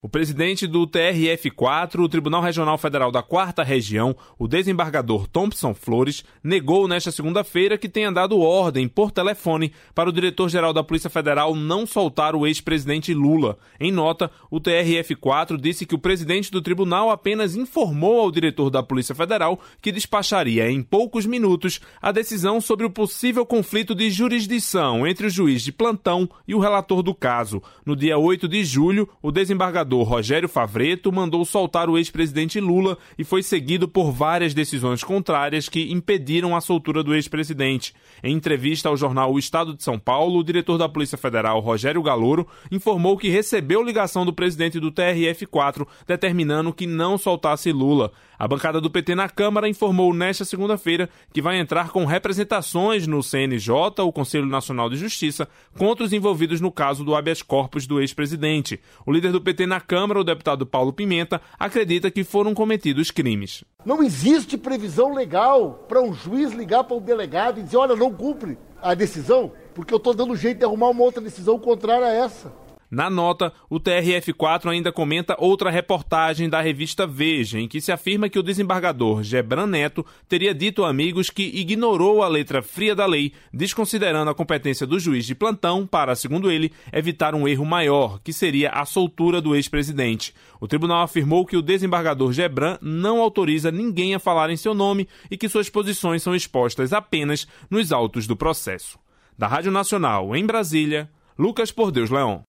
O presidente do TRF4, o Tribunal Regional Federal da 4ª Região, o desembargador Thompson Flores, negou nesta segunda-feira que tenha dado ordem por telefone para o diretor-geral da Polícia Federal não soltar o ex-presidente Lula. Em nota, o TRF4 disse que o presidente do tribunal apenas informou ao diretor da Polícia Federal que despacharia em poucos minutos a decisão sobre o possível conflito de jurisdição entre o juiz de plantão e o relator do caso. No dia 8 de julho, o desembargador Rogério Favretto mandou soltar o ex-presidente Lula e foi seguido por várias decisões contrárias que impediram a soltura do ex-presidente. Em entrevista ao jornal O Estado de São Paulo, o diretor da Polícia Federal, Rogério Galouro, informou que recebeu ligação do presidente do TRF4 determinando que não soltasse Lula. A bancada do PT na Câmara informou nesta segunda-feira que vai entrar com representações no CNJ, o Conselho Nacional de Justiça, contra os envolvidos no caso do habeas corpus do ex-presidente. O líder do PT na Câmara, o deputado Paulo Pimenta, acredita que foram cometidos crimes. Não existe previsão legal para um juiz ligar para um delegado e dizer, olha, não cumpre a decisão, porque eu estou dando jeito de arrumar uma outra decisão contrária a essa. Na nota, o TRF4 ainda comenta outra reportagem da revista Veja, em que se afirma que o desembargador Gebran Neto teria dito a amigos que ignorou a letra fria da lei, desconsiderando a competência do juiz de plantão para, segundo ele, evitar um erro maior, que seria a soltura do ex-presidente. O tribunal afirmou que o desembargador Gebran não autoriza ninguém a falar em seu nome e que suas posições são expostas apenas nos autos do processo. Da Rádio Nacional, em Brasília, Lucas Por Deus Leão.